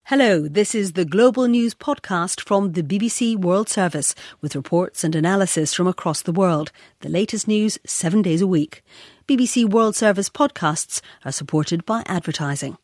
Hello, this is the Global News Podcast from the BBC World Service, with reports and analysis from across the world. The latest news 7 days a week. BBC World Service podcasts are supported by advertising.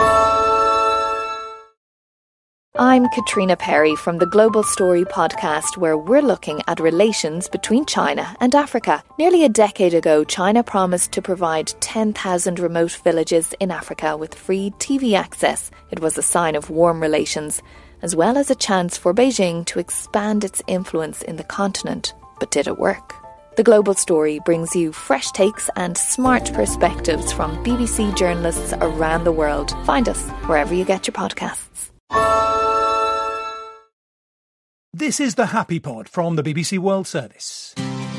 I'm Katrina Perry from the Global Story podcast, where we're looking at relations between China and Africa. Nearly a decade ago, China promised to provide 10,000 remote villages in Africa with free TV access. It was a sign of warm relations, as well as a chance for Beijing to expand its influence in the continent. But did it work? The Global Story brings you fresh takes and smart perspectives from BBC journalists around the world. Find us wherever you get your podcasts. This is the Happy Pod from the BBC World Service.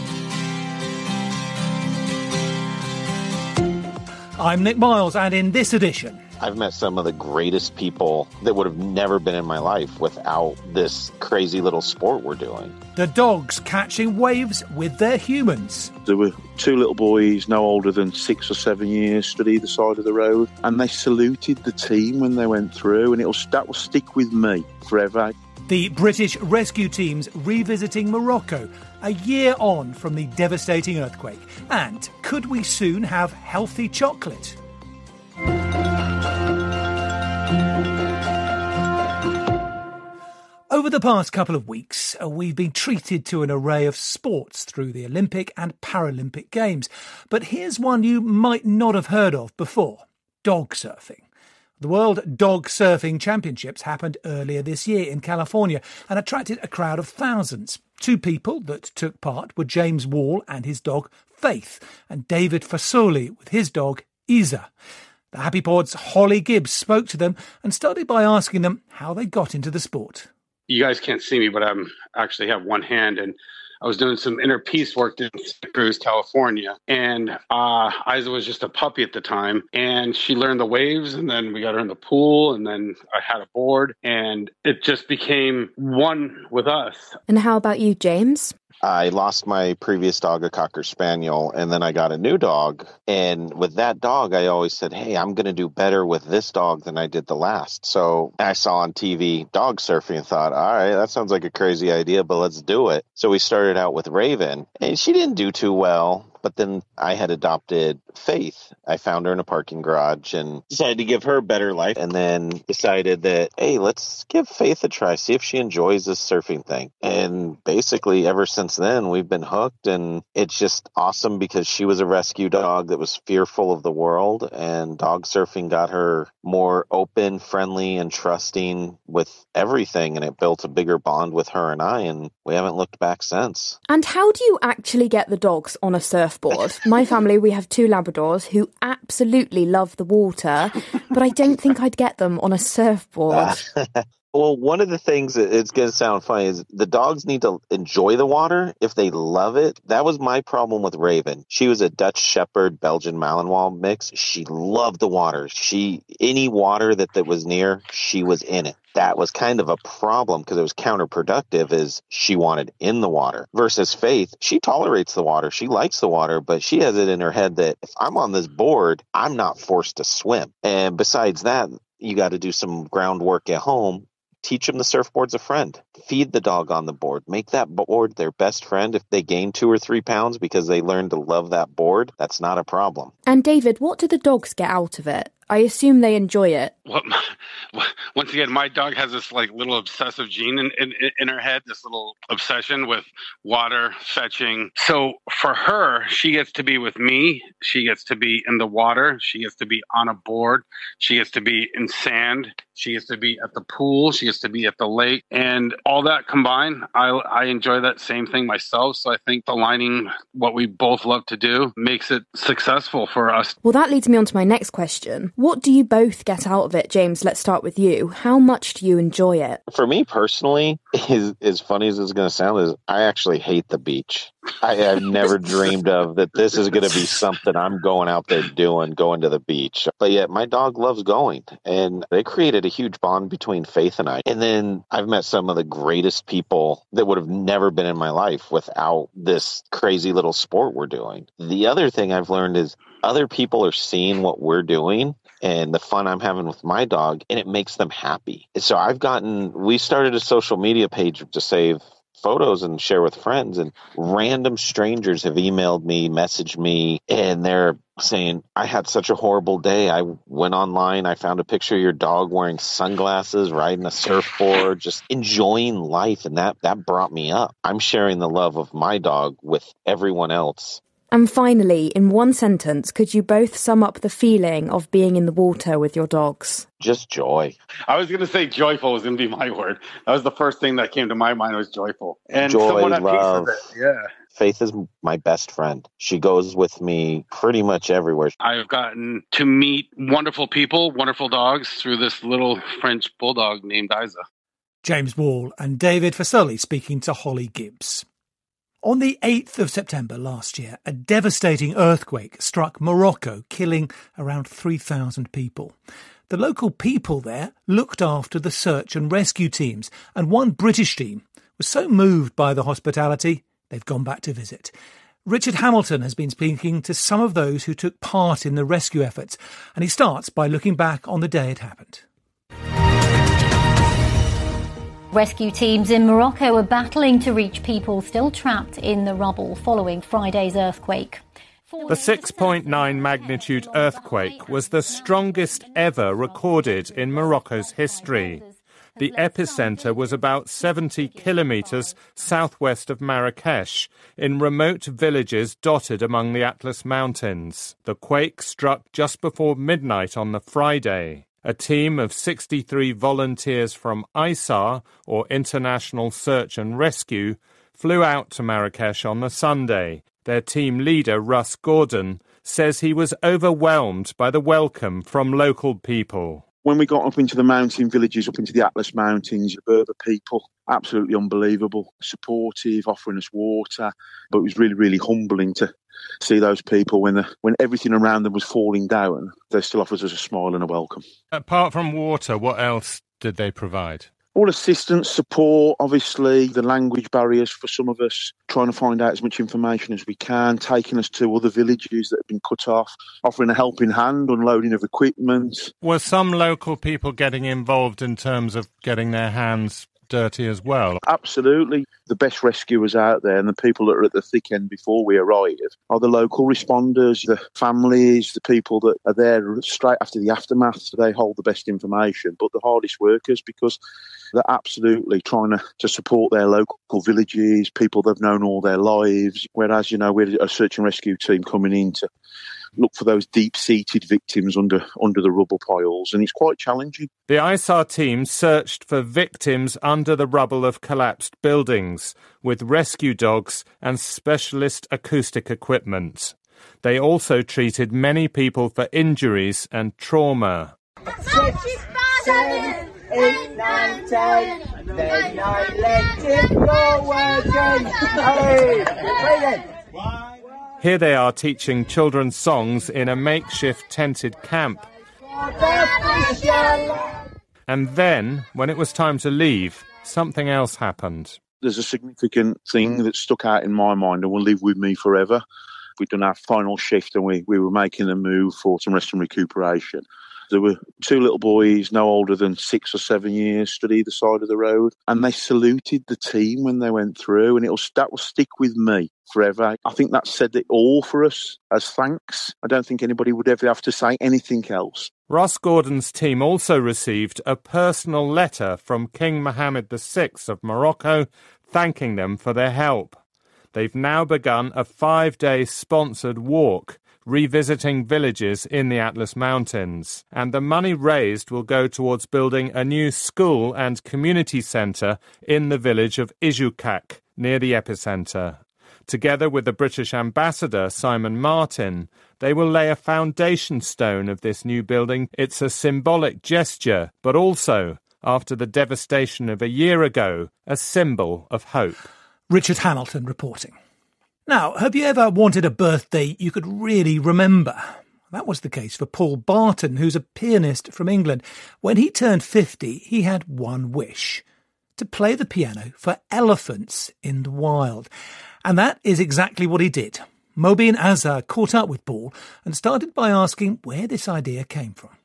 I'm Nick Miles, and in this edition, I've met some of the greatest people that would have never been in my life without this crazy little sport we're doing. The dogs catching waves with their humans. There were two little boys, no older than 6 or 7 years, stood either side of the road, and they saluted the team when they went through, and that will stick with me forever. The British rescue teams revisiting Morocco a year on from the devastating earthquake. And could we soon have healthy chocolate? Over the past couple of weeks, we've been treated to an array of sports through the Olympic and Paralympic Games. But here's one you might not have heard of before: dog surfing. The World Dog Surfing Championships happened earlier this year in California and attracted a crowd of thousands. Two people that took part were James Wall and his dog Faith, and David Fasoli with his dog Isa. The Happy Pod's Holly Gibbs spoke to them and started by asking them how they got into the sport. You guys can't see me, but I actually have one hand, and I was doing some inner peace work in Santa Cruz, California, and Isa was just a puppy at the time, and she learned the waves, and then we got her in the pool, and then I had a board, and it just became one with us. And how about you, James? I lost my previous dog, a Cocker Spaniel, and then I got a new dog. And with that dog, I always said, hey, I'm going to do better with this dog than I did the last. So I saw on TV dog surfing and thought, all right, that sounds like a crazy idea, but let's do it. So we started out with Raven, and she didn't do too well. But then I had adopted Faith. I found her in a parking garage and decided to give her a better life, and then decided that, hey, let's give Faith a try, see if she enjoys this surfing thing. And basically ever since then, we've been hooked, and it's just awesome because she was a rescue dog that was fearful of the world, and dog surfing got her more open, friendly, and trusting with everything, and it built a bigger bond with her and I, and we haven't looked back since. And how do you actually get the dogs on a surfboard? My family, we have 2 Labradors who absolutely love the water, but I don't think I'd get them on a surfboard. Well, one of the things that it's going to sound funny is the dogs need to enjoy the water if they love it. That was my problem with Raven. She was a Dutch Shepherd, Belgian Malinois mix. She loved the water. Any water that was near, she was in it. That was kind of a problem because it was counterproductive, as she wanted in the water. Versus Faith, she tolerates the water. She likes the water, but she has it in her head that if I'm on this board, I'm not forced to swim. And besides that, you got to do some groundwork at home. Teach them the surfboard's a friend. Feed the dog on the board. Make that board their best friend. If they gain 2 or 3 pounds because they learn to love that board, that's not a problem. And David, what do the dogs get out of it? I assume they enjoy it. Well, once again, my dog has this little obsessive gene in her head, this little obsession with water, fetching. So for her, she gets to be with me. She gets to be in the water. She gets to be on a board. She gets to be in sand. She gets to be at the pool. She gets to be at the lake. And all that combined, I enjoy that same thing myself. So I think aligning what we both love to do makes it successful for us. Well, that leads me on to my next question. What do you both get out of it? James, let's start with you. How much do you enjoy it? For me personally, as funny as it's going to sound, is I actually hate the beach. I have never dreamed of that this is going to be something I'm going out there doing, going to the beach. But yet my dog loves going, and they created a huge bond between Faith and I. And then I've met some of the greatest people that would have never been in my life without this crazy little sport we're doing. The other thing I've learned is other people are seeing what we're doing and the fun I'm having with my dog, and it makes them happy. So we started a social media page to save photos and share with friends, and random strangers have emailed me, messaged me, and they're saying, I had such a horrible day. I went online, I found a picture of your dog wearing sunglasses, riding a surfboard, just enjoying life, and that brought me up. I'm sharing the love of my dog with everyone else. And finally, in one sentence, could you both sum up the feeling of being in the water with your dogs? Just joy. I was going to say joyful was going to be my word. That was the first thing that came to my mind, was joyful. And joy, someone at love. peace with it. Yeah. Faith is my best friend. She goes with me pretty much everywhere. I've gotten to meet wonderful people, wonderful dogs through this little French bulldog named Isa. James Wall and David Fasoli speaking to Holly Gibbs. On the 8th of September last year, a devastating earthquake struck Morocco, killing around 3,000 people. The local people there looked after the search and rescue teams, and one British team was so moved by the hospitality, they've gone back to visit. Richard Hamilton has been speaking to some of those who took part in the rescue efforts, and he starts by looking back on the day it happened. Rescue teams in Morocco are battling to reach people still trapped in the rubble following Friday's earthquake. The 6.9 magnitude earthquake was the strongest ever recorded in Morocco's history. The epicenter was about 70 kilometres southwest of Marrakesh, in remote villages dotted among the Atlas Mountains. The quake struck just before midnight on the Friday. A team of 63 volunteers from ISAR, or International Search and Rescue, flew out to Marrakesh on the Sunday. Their team leader, Russ Gordon, says he was overwhelmed by the welcome from local people. When we got up into the mountain villages, up into the Atlas Mountains, the Berber people, absolutely unbelievable, supportive, offering us water. But it was really, really humbling to see those people when everything around them was falling down. They still offered us a smile and a welcome. Apart from water, what else did they provide? All assistance, support, obviously, the language barriers for some of us, trying to find out as much information as we can, taking us to other villages that have been cut off, offering a helping hand, unloading of equipment. Were some local people getting involved in terms of getting their hands dirty as well? Absolutely. The best rescuers out there and the people that are at the thick end before we arrive are the local responders, the families, the people that are there straight after the aftermath. So they hold the best information, but the hardest workers, because they're absolutely trying to support their local villages, people they've known all their lives. Whereas, we're a search and rescue team coming in to look for those deep-seated victims under the rubble piles, and it's quite challenging. The ISAR team searched for victims under the rubble of collapsed buildings with rescue dogs and specialist acoustic equipment. They also treated many people for injuries and trauma. 6, 7, 8, 9, 10. Then I let it go again. Here they are teaching children's songs in a makeshift tented camp. And then, when it was time to leave, something else happened. There's a significant thing that stuck out in my mind and will live with me forever. We'd done our final shift and we were making a move for some rest and recuperation. There were 2 little boys, no older than 6 or 7 years, stood either side of the road, and they saluted the team when they went through, and that will stick with me forever. I think that said it all for us as thanks. I don't think anybody would ever have to say anything else. Ross Gordon's team also received a personal letter from King Mohammed VI of Morocco thanking them for their help. They've now begun a 5-day sponsored walk revisiting villages in the Atlas Mountains, and the money raised will go towards building a new school and community centre in the village of Izukak, near the epicentre. Together with the British ambassador, Simon Martin, they will lay a foundation stone of this new building. It's a symbolic gesture, but also, after the devastation of a year ago, a symbol of hope. Richard Hamilton reporting. Now, have you ever wanted a birthday you could really remember? That was the case for Paul Barton, who's a pianist from England. When he turned 50, he had one wish: to play the piano for elephants in the wild. And that is exactly what he did. Mobeen Azhar caught up with Paul and started by asking where this idea came from.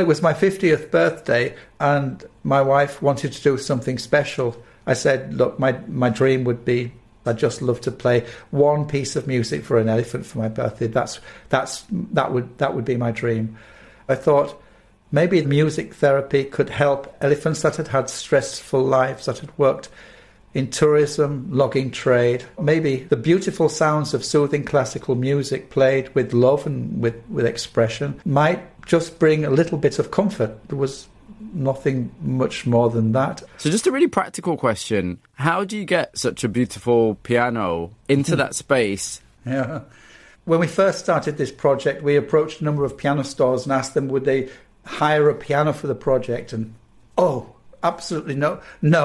It was my 50th birthday and my wife wanted to do something special. I said, look, my dream would be, I'd just love to play one piece of music for an elephant for my birthday. That would be my dream. I thought maybe music therapy could help elephants that had had stressful lives, that had worked in tourism, logging trade. Maybe the beautiful sounds of soothing classical music played with love and with expression might just bring a little bit of comfort. There was nothing much more than that. So just a really practical question. How do you get such a beautiful piano into that space? Yeah. When we first started this project, we approached a number of piano stores and asked them would they hire a piano for the project. And, absolutely no.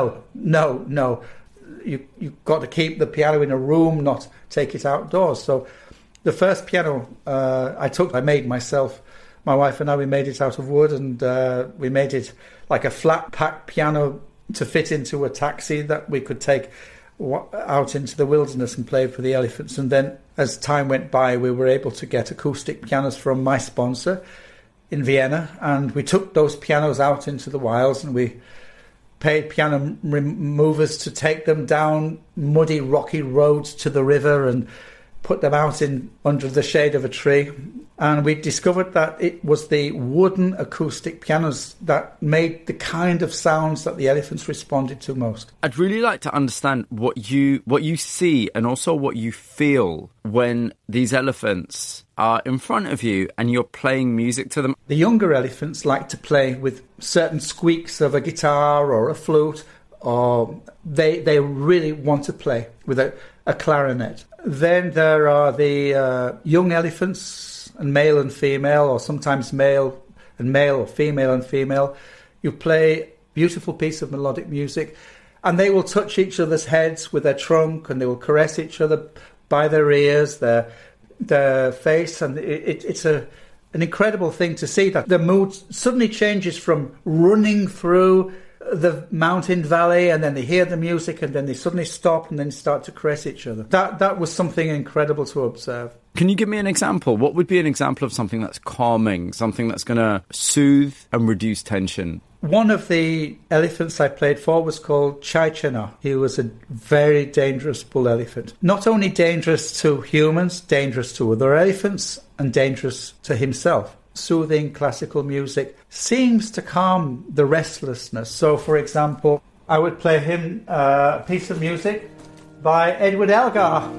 You've got to keep the piano in a room, not take it outdoors. So the first piano I made myself. My wife and I, we made it out of wood, and we made it like a flat-pack piano to fit into a taxi that we could take out into the wilderness and play for the elephants. And then as time went by, we were able to get acoustic pianos from my sponsor in Vienna, and we took those pianos out into the wilds and we paid piano movers to take them down muddy, rocky roads to the river and put them out under the shade of a tree. And we discovered that it was the wooden acoustic pianos that made the kind of sounds that the elephants responded to most. I'd really like to understand what you see and also what you feel when these elephants are in front of you and you're playing music to them. The younger elephants like to play with certain squeaks of a guitar or a flute, or they really want to play with a clarinet. Then there are the young elephants, and male and female, or sometimes male and male, or female and female. You play a beautiful piece of melodic music, and they will touch each other's heads with their trunk, and they will caress each other by their ears, their face, and it's an incredible thing to see that the mood suddenly changes from running through the mountain valley, and then they hear the music, and then they suddenly stop and then start to caress each other. That was something incredible to observe. Can you give me an example? What would be an example of something that's calming, something that's going to soothe and reduce tension? One of the elephants I played for was called Chaichana. He was a very dangerous bull elephant. Not only dangerous to humans, dangerous to other elephants, and dangerous to himself. Soothing classical music seems to calm the restlessness. So, for example, I would play him a piece of music by Edward Elgar.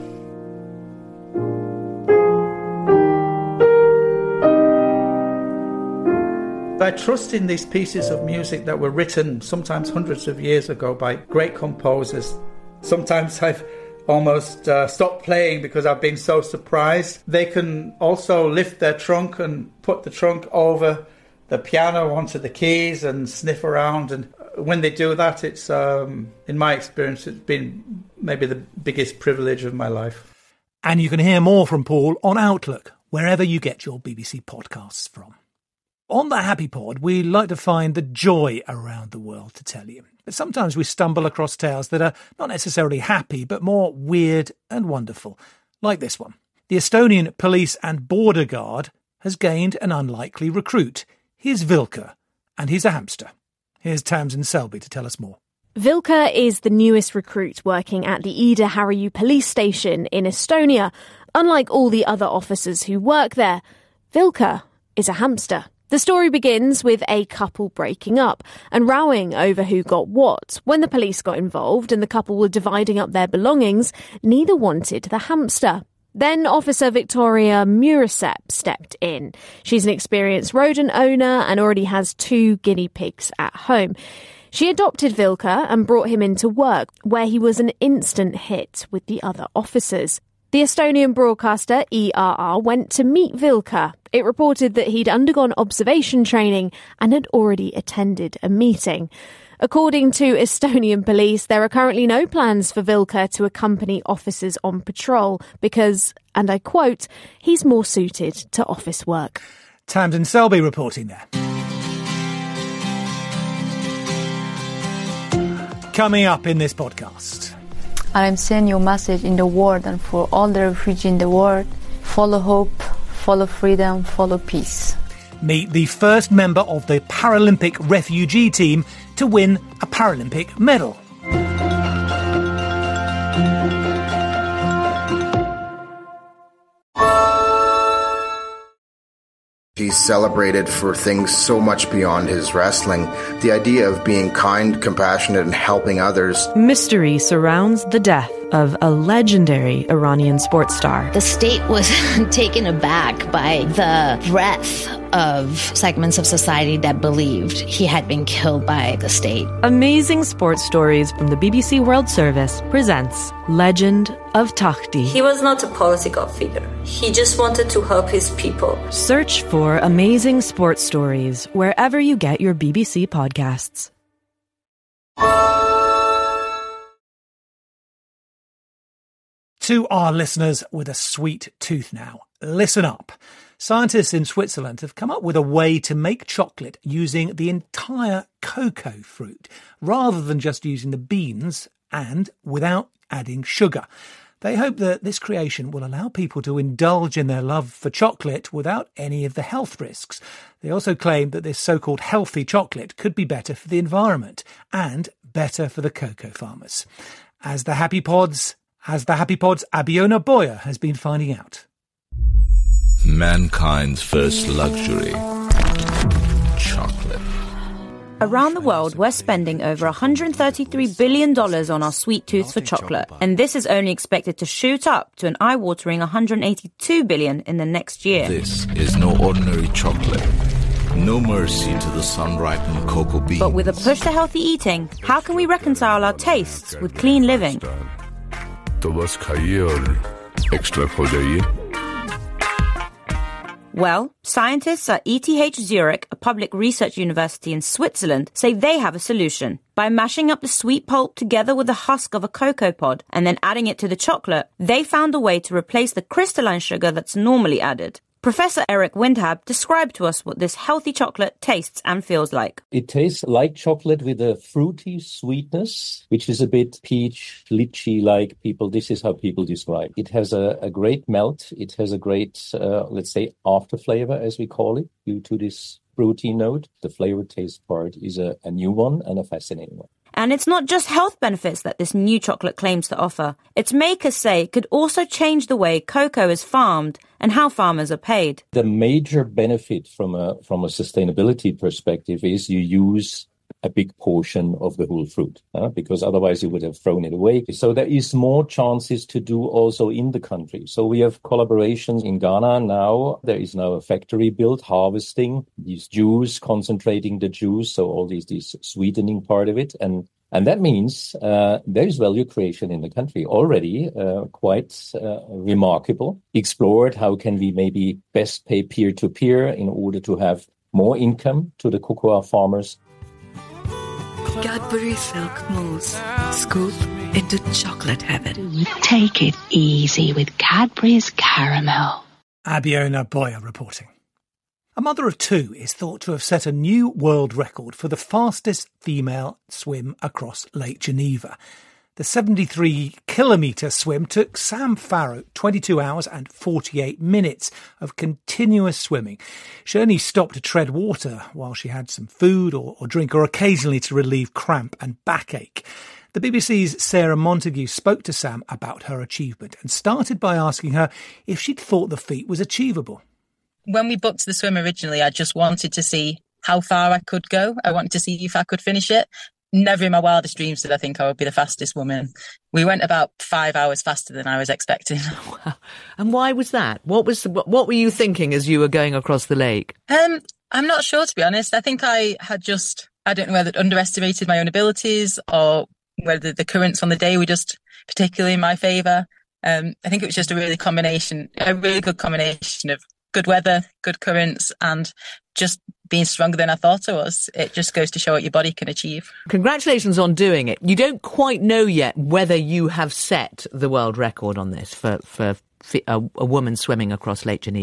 I trust in these pieces of music that were written sometimes hundreds of years ago by great composers. Sometimes I've almost stopped playing because I've been so surprised. They can also lift their trunk and put the trunk over the piano onto the keys and sniff around. And when they do that, it's, in my experience, it's been maybe the biggest privilege of my life. And you can hear more from Paul on Outlook, wherever you get your BBC podcasts from. On the Happy Pod, we like to find the joy around the world to tell you. But sometimes we stumble across tales that are not necessarily happy, but more weird and wonderful, like this one. The Estonian Police and Border Guard has gained an unlikely recruit. Here's Vilka, and he's a hamster. Here's Tamsin Selby to tell us more. Vilka is the newest recruit working at the Ida-Harju police station in Estonia. Unlike all the other officers who work there, Vilka is a hamster. The story begins with a couple breaking up and rowing over who got what. When the police got involved and the couple were dividing up their belongings, neither wanted the hamster. Then Officer Victoria Murasep stepped in. She's an experienced rodent owner and already has 2 guinea pigs at home. She adopted Vilka and brought him into work, where he was an instant hit with the other officers. The Estonian broadcaster ERR went to meet Vilka. It reported that he'd undergone observation training and had already attended a meeting. According to Estonian police, there are currently no plans for Vilka to accompany officers on patrol because, and I quote, he's more suited to office work. Tamsin Selby reporting there. Coming up in this podcast. I'm sending you a message in the world and for all the refugees in the world. Follow hope, follow freedom, follow peace. Meet the first member of the Paralympic refugee team to win a Paralympic medal. He's celebrated for things so much beyond his wrestling. The idea of being kind, compassionate, and helping others. Mystery surrounds the death of a legendary Iranian sports star. The state was taken aback by the breadth of segments of society that believed he had been killed by the state. Amazing Sports Stories from the BBC World Service presents Legend of Takhti. He was not a political figure. He just wanted to help his people. Search for Amazing Sports Stories wherever you get your BBC podcasts. To our listeners with a sweet tooth now, listen up. Scientists in Switzerland have come up with a way to make chocolate using the entire cocoa fruit, rather than just using the beans and without adding sugar. They hope that this creation will allow people to indulge in their love for chocolate without any of the health risks. They also claim that this so-called healthy chocolate could be better for the environment and better for the cocoa farmers. As the Happy Pod's Abiona Boyer has been finding out. Mankind's first luxury, chocolate. Around the world, we're spending over $133 billion on our sweet tooth for chocolate, and this is only expected to shoot up to an eye-watering $182 billion in the next year. This is no ordinary chocolate. No mercy to the sun-ripened cocoa beans. But with a push to healthy eating, how can we reconcile our tastes with clean living? Well, scientists at ETH Zurich, a public research university in Switzerland, say they have a solution. By mashing up the sweet pulp together with the husk of a cocoa pod and then adding it to the chocolate, they found a way to replace the crystalline sugar that's normally added. Professor Eric Windhab described to us what this healthy chocolate tastes and feels like. It tastes like chocolate with a fruity sweetness, which is a bit peach, lychee-like. This is how people describe it. It has a great melt. It has a great, let's say, after flavor, as we call it, due to this fruity note. The flavor taste part is a new one and a fascinating one. And it's not just health benefits that this new chocolate claims to offer. Its makers say it could also change the way cocoa is farmed and how farmers are paid. The major benefit from a sustainability perspective is you use a big portion of the whole fruit, because otherwise you would have thrown it away. So there is more chances to do also in the country. So we have collaborations in Ghana now. There is now a factory built, harvesting these juice, concentrating the juice, so all these sweetening part of it. And that means there is value creation in the country already, quite remarkable. Explored how can we maybe best pay peer-to-peer in order to have more income to the cocoa farmers. Cadbury Silk Mousse. Scoop into chocolate heaven. Take it easy with Cadbury's Caramel. Abiona Boyer reporting. A mother of two is thought to have set a new world record for the fastest female swim across Lake Geneva. The 73-kilometre swim took Sam Farrow 22 hours and 48 minutes of continuous swimming. She only stopped to tread water while she had some food or drink, or occasionally to relieve cramp and backache. The BBC's Sarah Montague spoke to Sam about her achievement and started by asking her if she'd thought the feat was achievable. When we booked the swim originally, I just wanted to see how far I could go. I wanted to see if I could finish it. Never in my wildest dreams did I think I would be the fastest woman. We went about 5 hours faster than I was expecting. Wow. And why was that? What were you thinking as you were going across the lake? I'm not sure, to be honest. I think I don't know whether I'd underestimated my own abilities or whether the currents on the day were just particularly in my favour. I think it was just a really good combination of good weather, good currents, and just being stronger than I thought I was. It just goes to show what your body can achieve. Congratulations on doing it. You don't quite know yet whether you have set the world record on this for a woman swimming across Lake Geneva.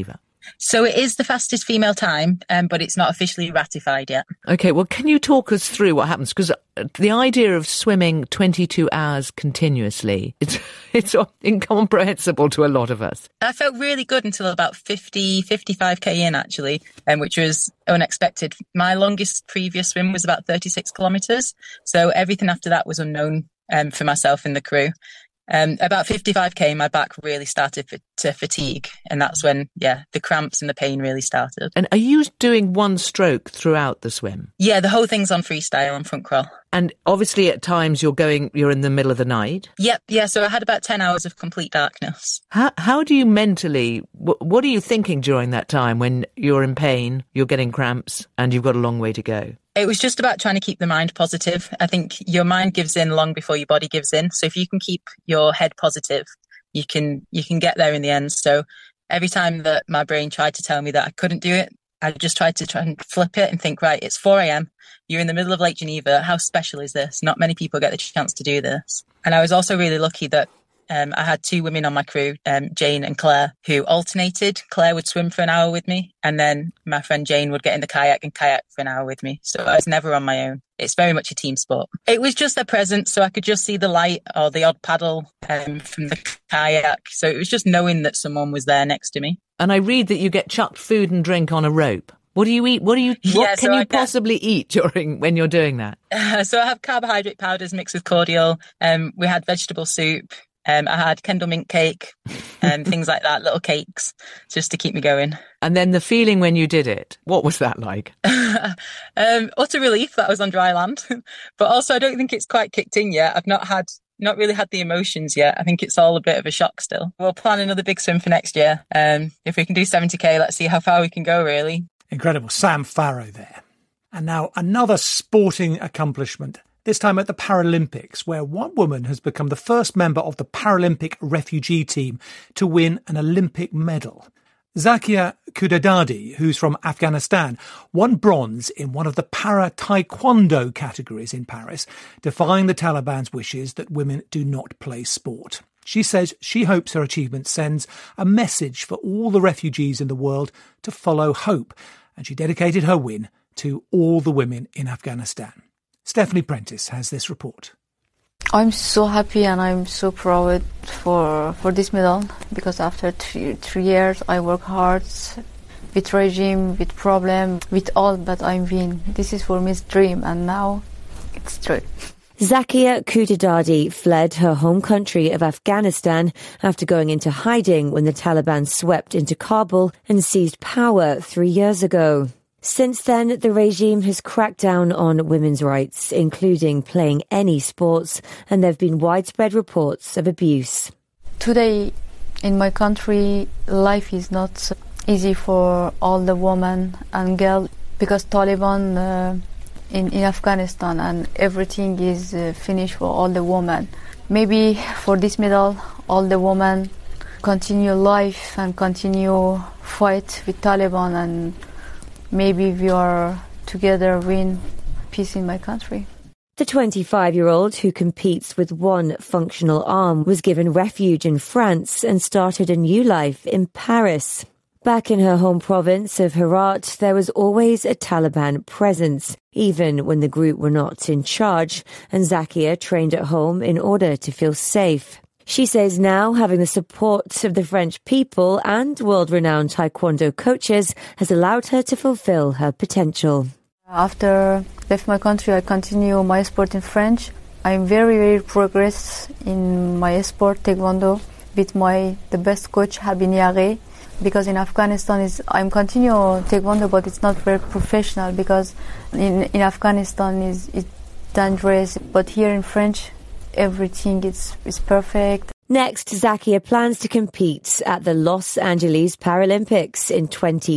So it is the fastest female time, but it's not officially ratified yet. Okay, well, can you talk us through what happens? Because the idea of swimming 22 hours continuously, it's incomprehensible to a lot of us. I felt really good until about 55k in, actually, which was unexpected. My longest previous swim was about 36 kilometres, so everything after that was unknown for myself and the crew. About 55k, my back really started to fatigue, and that's when, the cramps and the pain really started. And are you doing one stroke throughout the swim? Yeah, the whole thing's on freestyle on front crawl. And obviously at times you're in the middle of the night? Yep, yeah, so I had about 10 hours of complete darkness. How do you mentally, what are you thinking during that time when you're in pain, you're getting cramps, and you've got a long way to go? It was just about trying to keep the mind positive. I think your mind gives in long before your body gives in. So if you can keep your head positive, you can get there in the end. So every time that my brain tried to tell me that I couldn't do it, I just tried to try and flip it and think, right, it's 4 a.m. You're in the middle of Lake Geneva. How special is this? Not many people get the chance to do this. And I was also really lucky that I had 2 women on my crew, Jane and Claire, who alternated. Claire would swim for an hour with me, and then my friend Jane would get in the kayak and kayak for an hour with me. So I was never on my own. It's very much a team sport. It was just their presence, so I could just see the light or the odd paddle from the kayak. So it was just knowing that someone was there next to me. And I read that you get chucked food and drink on a rope. What do you eat? What can you possibly eat when you're doing that? So I have carbohydrate powders mixed with cordial. We had vegetable soup. I had Kendall mint cake and things like that, little cakes, just to keep me going. And then the feeling when you did it, what was that like? Utter relief that I was on dry land. But also, I don't think it's quite kicked in yet. I've not really had the emotions yet. I think it's all a bit of a shock still. We'll plan another big swim for next year. If we can do 70k, let's see how far we can go, really. Incredible. Sam Farrow there. And now another sporting accomplishment, this time at the Paralympics, where one woman has become the first member of the Paralympic refugee team to win an Olympic medal. Zakia Kudadadi, who's from Afghanistan, won bronze in one of the para-taekwondo categories in Paris, defying the Taliban's wishes that women do not play sport. She says she hopes her achievement sends a message for all the refugees in the world to follow hope, and she dedicated her win to all the women in Afghanistan. Stephanie Prentice has this report. I'm so happy and I'm so proud for this medal, because after 3 years I work hard with regime, with problem, with all, but I win. This is for me a dream, and now it's true. Zakia Kudadadi fled her home country of Afghanistan after going into hiding when the Taliban swept into Kabul and seized power 3 years ago. Since then, the regime has cracked down on women's rights, including playing any sports, and there have been widespread reports of abuse. Today, in my country, life is not easy for all the women and girls, because Taliban in Afghanistan, and everything is finished for all the women. Maybe for this medal, all the women continue life and continue fight with Taliban, and maybe we are together win peace in my country. The 25-year-old, who competes with one functional arm, was given refuge in France and started a new life in Paris. Back in her home province of Herat, there was always a Taliban presence, even when the group were not in charge, and Zakia trained at home in order to feel safe. She says now having the support of the French people and world-renowned taekwondo coaches has allowed her to fulfill her potential. After left my country, I continue my sport in French. I'm very progress in my sport, taekwondo, with the best coach, Habib Niare. Because in Afghanistan, I'm continue taekwondo, but it's not very professional, because in Afghanistan it's dangerous. But here in French, everything is perfect. Next, Zakia plans to compete at the Los Angeles Paralympics in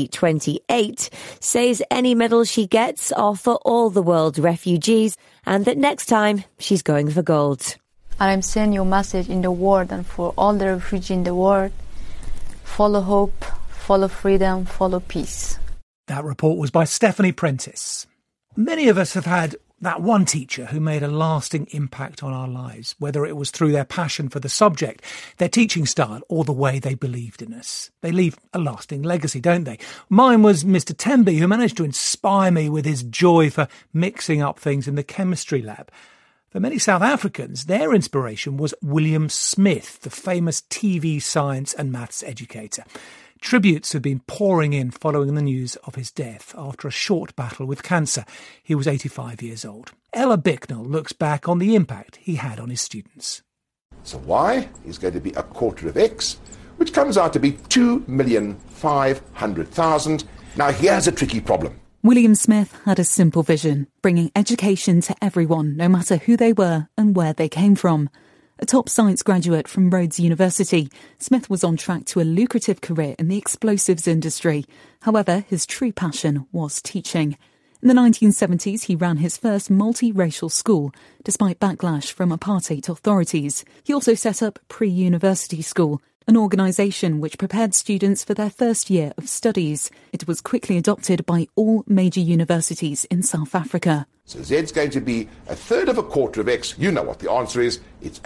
2028, says any medal she gets are for all the world refugees, and that next time she's going for gold. And I'm sending you a message in the world, and for all the refugees in the world: follow hope, follow freedom, follow peace. That report was by Stephanie Prentice. Many of us have had That one teacher who made a lasting impact on our lives, whether it was through their passion for the subject, their teaching style, or the way they believed in us. They leave a lasting legacy, don't they? Mine was Mr. Temby, who managed to inspire me with his joy for mixing up things in the chemistry lab. For many South Africans, their inspiration was William Smith, the famous TV science and maths educator. Tributes have been pouring in following the news of his death after a short battle with cancer. He was 85 years old. Ella Bicknell looks back on the impact he had on his students. So Y is going to be a quarter of X, which comes out to be 2,500,000. Now here's a tricky problem. William Smith had a simple vision, bringing education to everyone, no matter who they were and where they came from. A top science graduate from Rhodes University, Smith was on track to a lucrative career in the explosives industry. However, his true passion was teaching. In the 1970s, he ran his first multiracial school, despite backlash from apartheid authorities. He also set up Pre-University School, an organisation which prepared students for their first year of studies. It was quickly adopted by all major universities in South Africa. So Z's going to be a third of a quarter of X. You know what the answer is. It's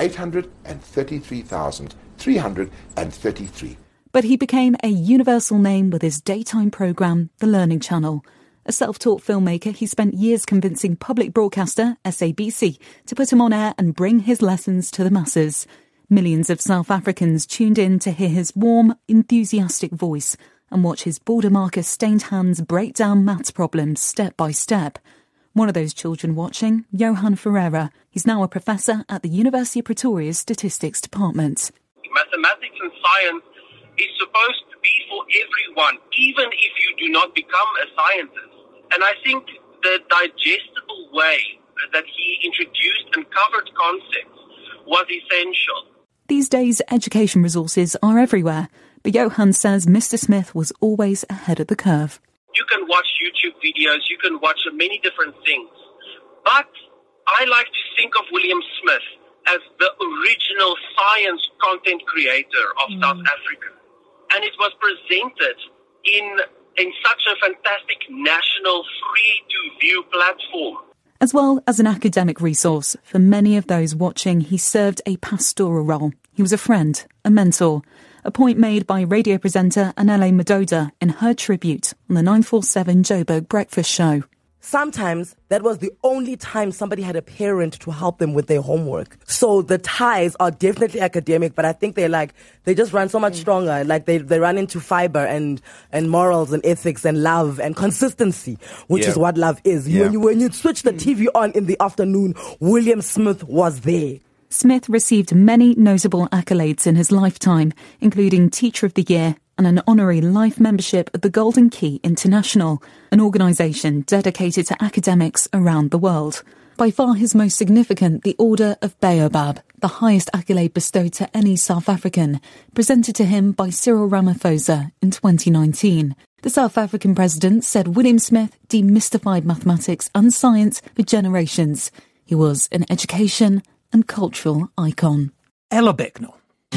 833,333. But he became a universal name with his daytime programme, The Learning Channel. A self-taught filmmaker, he spent years convincing public broadcaster SABC to put him on air and bring his lessons to the masses. Millions of South Africans tuned in to hear his warm, enthusiastic voice and watch his border marker-stained hands break down maths problems step by step. One of those children watching, Johan Ferreira. He's now a professor at the University of Pretoria's Statistics Department. Mathematics and science is supposed to be for everyone, even if you do not become a scientist. And I think the digestible way that he introduced and covered concepts was essential. These days, education resources are everywhere, but Johan says Mr. Smith was always ahead of the curve. You can watch YouTube videos, you can watch many different things. But I like to think of William Smith as the original science content creator of South Africa. And it was presented in such a fantastic national free-to-view platform. As well as an academic resource, for many of those watching, he served a pastoral role. He was a friend, a mentor, a point made by radio presenter Anele Madoda in her tribute on the 947 Joburg Breakfast Show. Sometimes that was the only time somebody had a parent to help them with their homework. So the ties are definitely academic, but I think they just run so much stronger. Like they run into fiber and morals and ethics and love and consistency, which is what love is. When you switch the TV on in the afternoon, William Smith was there. Smith received many notable accolades in his lifetime, including Teacher of the Year and an honorary life membership at the Golden Key International, an organisation dedicated to academics around the world. By far his most significant, the Order of Baobab, the highest accolade bestowed to any South African, presented to him by Cyril Ramaphosa in 2019. The South African president said William Smith demystified mathematics and science for generations. He was an education and cultural icon. Ella Bicknell.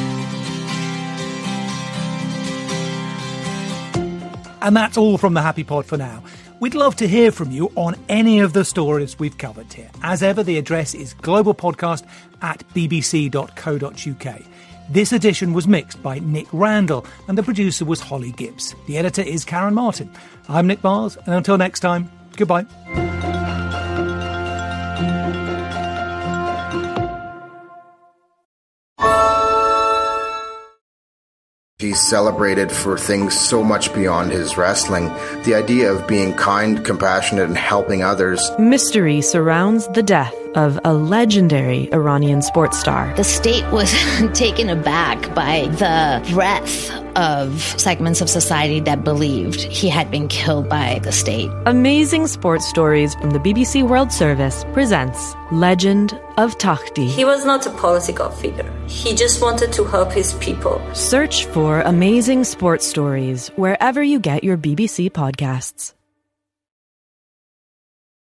And that's all from the Happy Pod for now. We'd love to hear from you on any of the stories we've covered here. As ever, the address is globalpodcast@bbc.co.uk. This edition was mixed by Nick Randall and the producer was Holly Gibbs. The editor is Karen Martin. I'm Nick Mars, and until next time, goodbye. He's celebrated for things so much beyond his wrestling. The idea of being kind, compassionate, and helping others. Mystery surrounds the death of a legendary Iranian sports star. The state was taken aback by the breadth of segments of society that believed he had been killed by the state. Amazing Sports Stories from the BBC World Service presents Legend of Takhti. He was not a political figure. He just wanted to help his people. Search for Amazing Sports Stories wherever you get your BBC podcasts.